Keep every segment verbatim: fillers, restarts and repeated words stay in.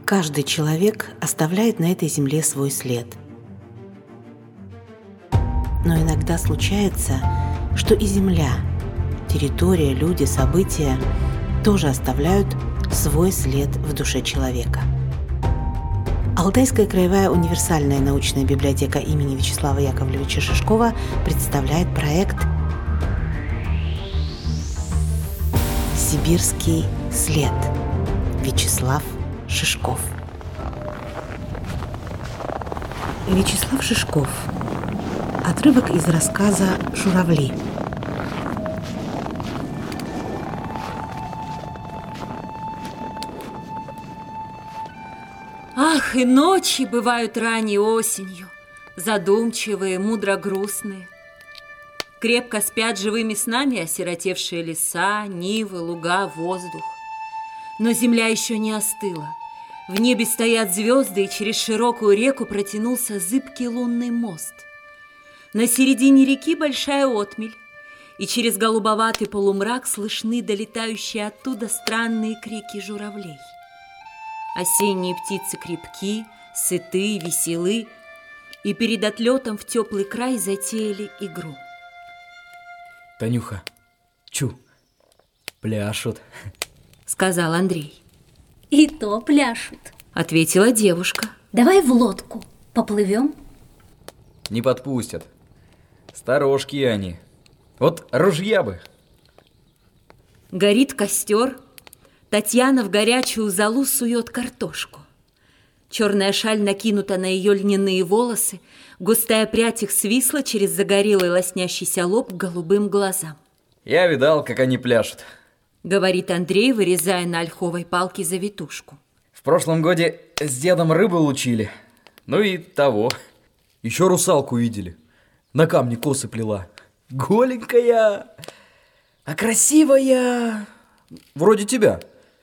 Каждый человек оставляет на этой земле свой след. Но иногда случается, что и земля, территория, люди, события тоже оставляют свой след в душе человека. Алтайская краевая универсальная научная библиотека имени Вячеслава Яковлевича Шишкова представляет проект «Сибирский след». Вячеслав Шишков. Вячеслав Шишков. Отрывок из рассказа «Журавли». Ах, и ночи бывают ранней осенью, задумчивые, мудро-грустные. Крепко спят живыми снами осиротевшие леса, нивы, луга, воздух. Но земля еще не остыла. В небе стоят звезды, и через широкую реку протянулся зыбкий лунный мост. На середине реки большая отмель, и через голубоватый полумрак слышны долетающие оттуда странные крики журавлей. Осенние птицы крепки, сыты, веселы, и перед отлетом в теплый край затеяли игру. Танюха, чу, пляшут, сказал Андрей. И то пляшут, ответила девушка. Давай в лодку поплывем. Не подпустят. Сторожки они. Вот ружья бы. Горит костер. Татьяна в горячую золу сует картошку. Черная шаль накинута на ее льняные волосы, густая прядь их свисла через загорелый лоснящийся лоб к голубым глазам. Я видал, как они пляшут, говорит Андрей, вырезая на ольховой палке завитушку. В прошлом годе с дедом рыбу лучили. Ну и того. Еще русалку видели. На камне косы плела. Голенькая, а красивая. Вроде тебя.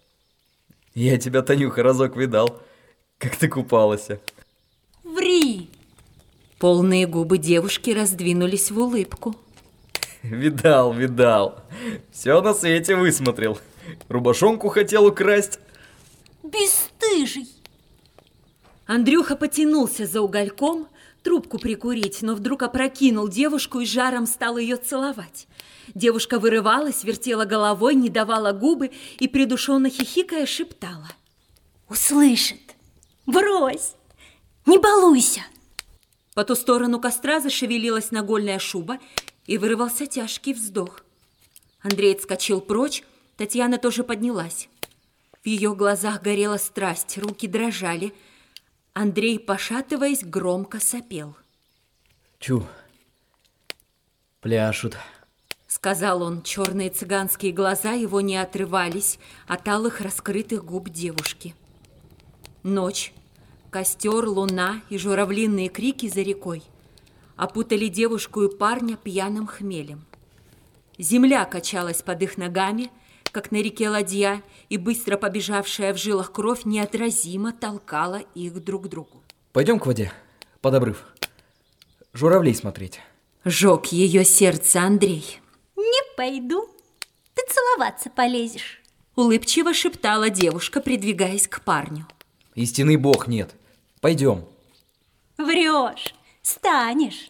Я тебя, Танюха, разок видал, как ты купалась. Ври! Полные губы девушки раздвинулись в улыбку. Видал, видал. Все на свете высмотрел. Рубашонку хотел украсть. Бесстыжий! Андрюха потянулся за угольком, трубку прикурить, но вдруг опрокинул девушку и жаром стал ее целовать. Девушка вырывалась, вертела головой, не давала губы и, придушенно хихикая, шептала. Услышит. Брось! Не балуйся! По ту сторону костра зашевелилась нагольная шуба, и вырвался тяжкий вздох. Андрей отскочил прочь, Татьяна тоже поднялась. В ее глазах горела страсть, руки дрожали. Андрей, пошатываясь, громко сопел. Чу, пляшут, сказал он. Черные цыганские глаза его не отрывались от алых раскрытых губ девушки. Ночь, костер, луна и журавлиные крики за рекой опутали девушку и парня пьяным хмелем. Земля качалась под их ногами, как на реке ладья, и быстро побежавшая в жилах кровь неотразимо толкала их друг к другу. Пойдем к воде, под обрыв. Журавлей смотреть. Жег ее сердце Андрей. Не пойду. Ты целоваться полезешь. Улыбчиво шептала девушка, придвигаясь к парню. Истинный бог нет. Пойдем. Врешь. Станешь.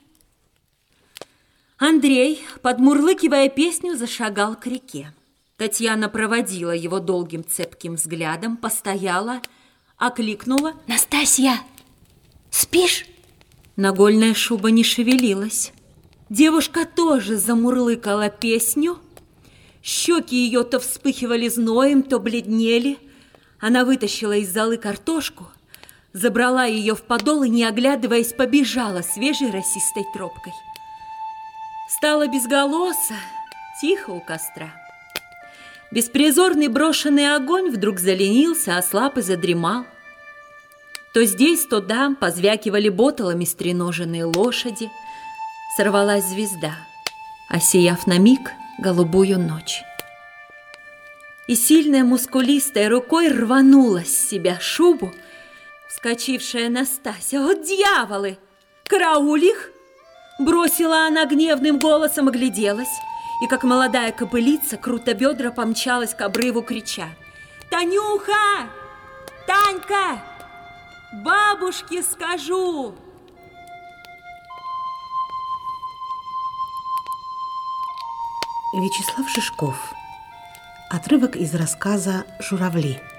Андрей, подмурлыкивая песню, зашагал к реке. Татьяна проводила его долгим цепким взглядом, постояла, окликнула. Настасья, спишь? Нагольная шуба не шевелилась. Девушка тоже замурлыкала песню. Щеки ее то вспыхивали зноем, то бледнели. Она вытащила из золы картошку, забрала ее в подол и, не оглядываясь, побежала свежей росистой тропкой. Стало безголосо, тихо у костра. Беспризорный брошенный огонь вдруг заленился, ослаб и задремал. То здесь, то там позвякивали боталами стреноженные лошади. Сорвалась звезда, осияв на миг голубую ночь. И сильная мускулистая рукой рванула с себя шубу вскочившая Настасья. «О, дьяволы! Карауль их!» Бросила она гневным голосом, огляделась, и, как молодая кобылица, круто бедра помчалась к обрыву, крича: «Танюха! Танька, бабушке скажу. Вячеслав Шишков. Отрывок из рассказа «Журавли».